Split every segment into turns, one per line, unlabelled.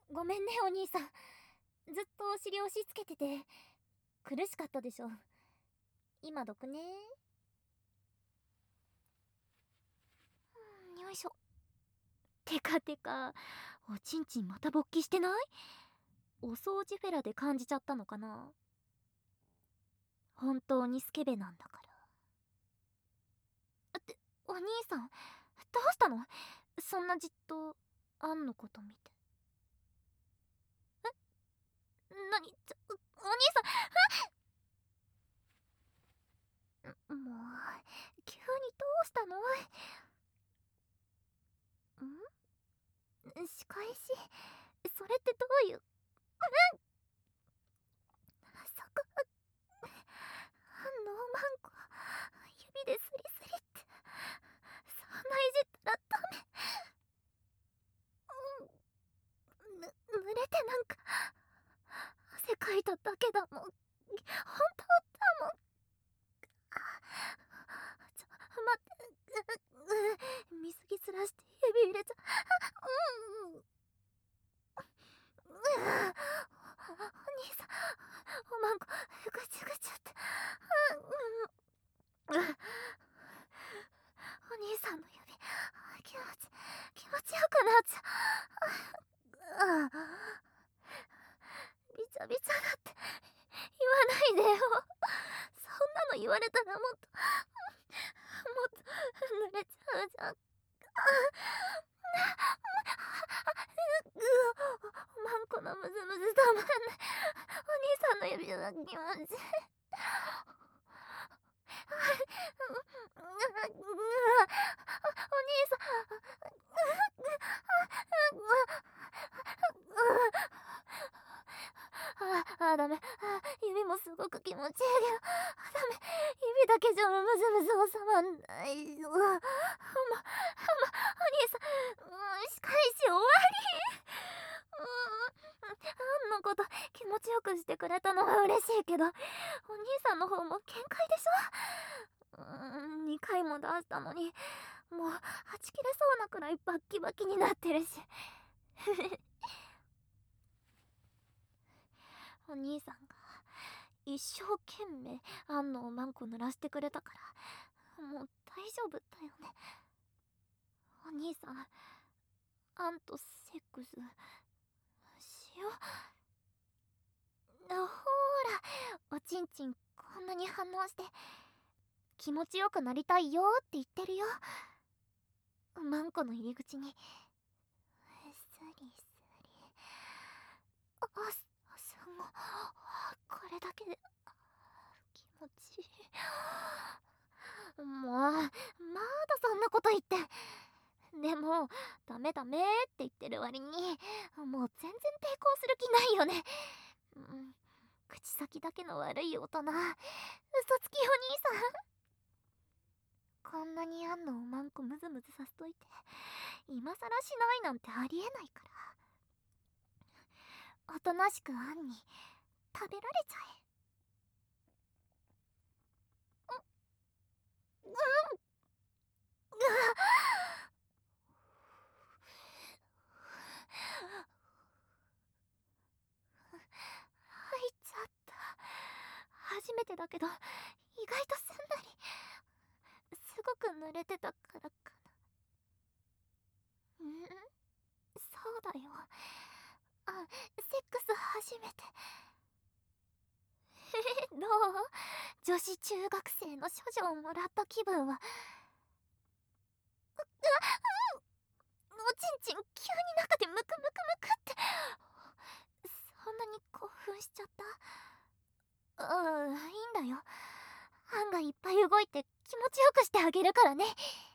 ごめんねお兄さん。ずっとお尻押し付けてて苦しかったでしょ。今どくね。よいしょ。てかてか、おちんちんまた勃起してない？お掃除フェラで感じちゃったのかな。本当にスケベなんだから。ってお兄さん、どうしたの？そんなじっとアンのこと見て。なに、お兄さん、もう急にどうしたの？仕返し？それってどういう？そこ、アンのマンコ指でスリスリって、そんないじったらダメ。濡れてなんか汗かいただけだもん。本当だもん。待って、水着すらして指入れちゃお兄さん、おまんこぐちゅぐちゅって。お兄さんの指気持ちよくなっちゃう。びちゃびちゃだって言わないでよ。そんなの言われたらもっと濡れちゃうじゃん。おまんこのムズムズたまんない。お兄さんの指が気持ちいい。お兄さん、ダメ。指もすごく気持ちいいけど、ダメ。指だけじゃムズムズ収まんない。お兄さん、仕返し終わり。アンのこと気持ちよくしてくれたのは嬉しいけど、お兄さんの方も限界でしょ。2回も出したのに、もうはち切れそうなくらいバッキバキになってるし。お兄さんが一生懸命アンのおまんこ濡らしてくれたから、もう大丈夫だよね。お兄さん、アンとセックスしよう。ほーら、おちんちんこんなに反応して気持ちよくなりたいよって言ってるよ。マンコの入り口にスリスリ。すごい。これだけで気持ちいい。もうまだそんなこと言って。でもダメダメって言ってる割にもう全然抵抗する気ないよね。口先だけの悪い大人、嘘つきお兄さん。こんなにアンのおまんこムズムズさせといて今さらしないなんてありえないから、おとなしくアンに食べられちゃえ。入っちゃった。初めてだけど意外とすんなり。すごく濡れてたからかな。そうだよ。セックス初めて。どう？女子中学生の処女をもらった気分は。おちんちん急に中でムクムクムクって。そんなに興奮しちゃった？いいんだよ。アンがいっぱい動いて気持ちよくしてあげるからね。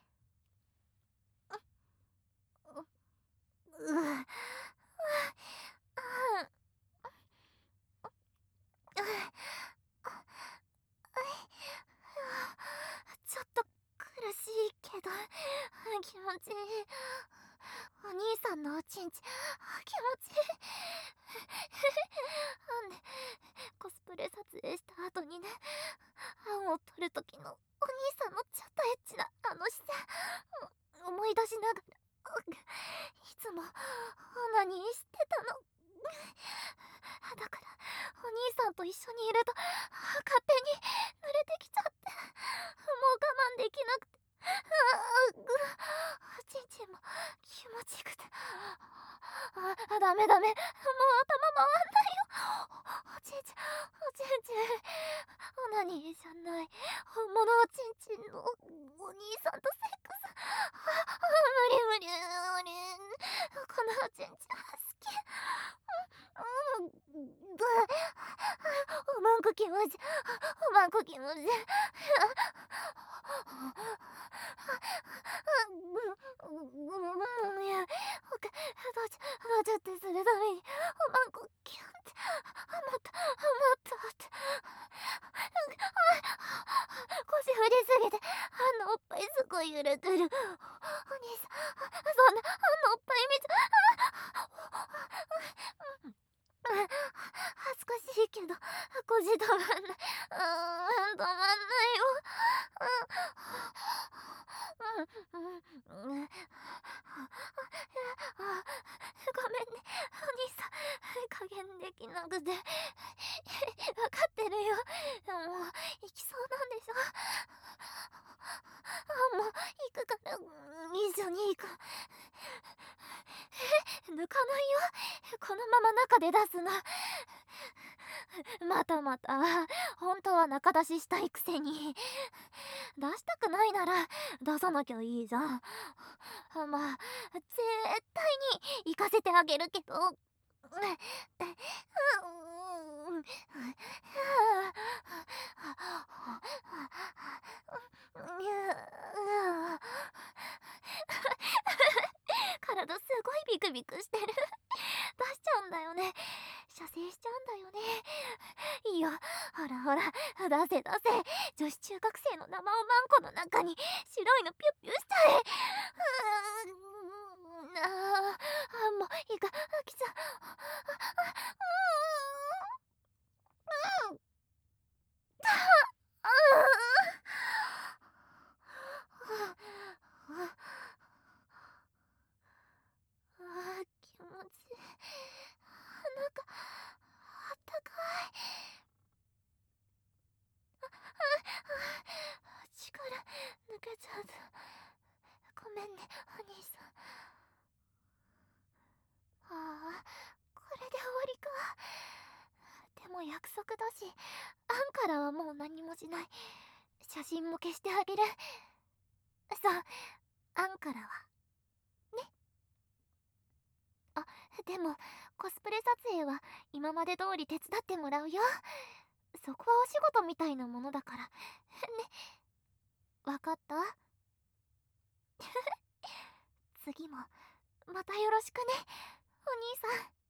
ちょっと苦しいけど気持ちいい。お兄さんのおちんち気持ちいい。アンでコスプレ撮影した後にね、アンを撮る時のお兄さんのちょっとエッチなあの視線思い出しながらいつもオナニーしてたの。だからお兄さんと一緒にいると勝手に濡れてきちゃって、もう我慢できなくて、おちんちんも気持ちよくて、ダメダメ、もう頭回んないよ。おちんちん、おちんちん、オナニーじゃない、本物おちんちんのお兄さんとセックス。無理無理無理、このおちんちん好き。おまんこ気持ち、おまんこ気持ち。いや、どうちゃってするためにおまんこキュンって、もっとって、腰振りすぎておっぱいすごい揺れてる。お兄さん、そんなおっぱい見ちゃ、恥ずかしいけど腰止まんない。止まんないよ。ごめんね、お兄さん。加減できなくて。分かってるよ。もう行きそうなんでしょ。もう行くから、一緒に行く。抜かないよ、このまま中で出すな。またまた、本当は中出ししたいくせに。出したくないなら出さなきゃいいじゃん。まあ絶対に行かせてあげるけど。体すごいビクビクしてる。出しちゃうんだよね。射精しちゃうんだよね。いいよ、ほらほら、出せ出せ。女子中学生の生おまんこの中に白いのピュッピュしちゃえ。もういいか、飽きちゃう。気持ちいい。なんかあったかい。力抜けちゃう。ごめんね、お兄さん。これで終わりか。でも約束だし、アンからはもう何もしない。写真も消してあげる。そう、アンからはね。でもコスプレ撮影は今まで通り手伝ってもらうよ。そこはお仕事みたいなものだからね。わかった？次もまたよろしくね、お兄さん。